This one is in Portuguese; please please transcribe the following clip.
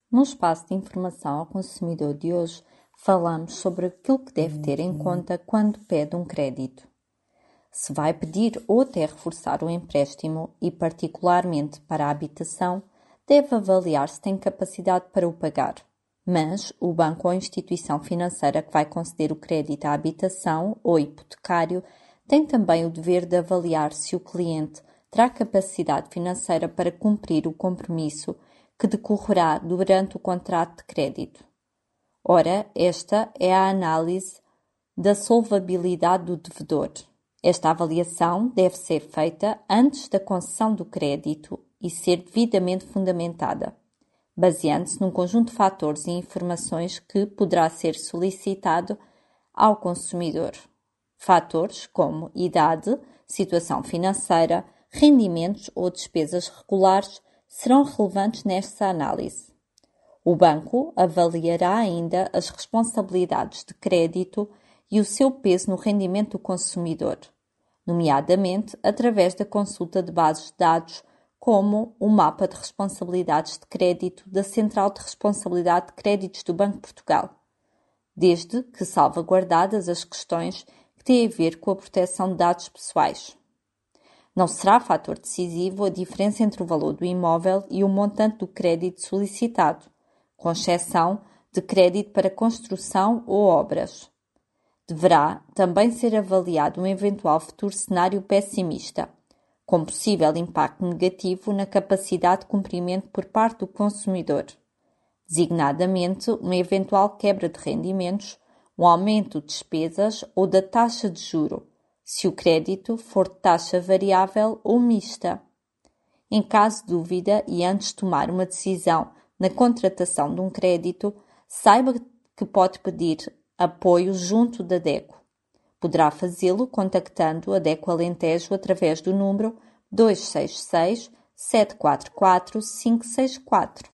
No espaço de informação ao consumidor de hoje, falamos sobre aquilo que deve ter em conta quando pede um crédito. Se vai pedir ou até reforçar o empréstimo e, particularmente para a habitação, deve avaliar se tem capacidade para o pagar. Mas o banco ou a instituição financeira que vai conceder o crédito à habitação ou hipotecário tem também o dever de avaliar se o cliente terá capacidade financeira para cumprir o compromisso que decorrerá durante o contrato de crédito. Ora, esta é a análise da solvabilidade do devedor. Esta avaliação deve ser feita antes da concessão do crédito e ser devidamente fundamentada, baseando-se num conjunto de fatores e informações que poderá ser solicitado ao consumidor. Fatores como idade, situação financeira, rendimentos ou despesas regulares serão relevantes nesta análise. O banco avaliará ainda as responsabilidades de crédito e o seu peso no rendimento do consumidor, nomeadamente através da consulta de bases de dados como o mapa de responsabilidades de crédito da Central de Responsabilidade de Créditos do Banco de Portugal, desde que salvaguardadas as questões que têm a ver com a proteção de dados pessoais. Não será fator decisivo a diferença entre o valor do imóvel e o montante do crédito solicitado, com exceção de crédito para construção ou obras. Deverá também ser avaliado um eventual futuro cenário pessimista, com possível impacto negativo na capacidade de cumprimento por parte do consumidor, designadamente uma eventual quebra de rendimentos, um aumento de despesas ou da taxa de juro, se o crédito for de taxa variável ou mista. Em caso de dúvida e antes de tomar uma decisão na contratação de um crédito, saiba que pode pedir apoio junto da DECO. Poderá fazê-lo contactando a DECO Alentejo através do número 266 744 564.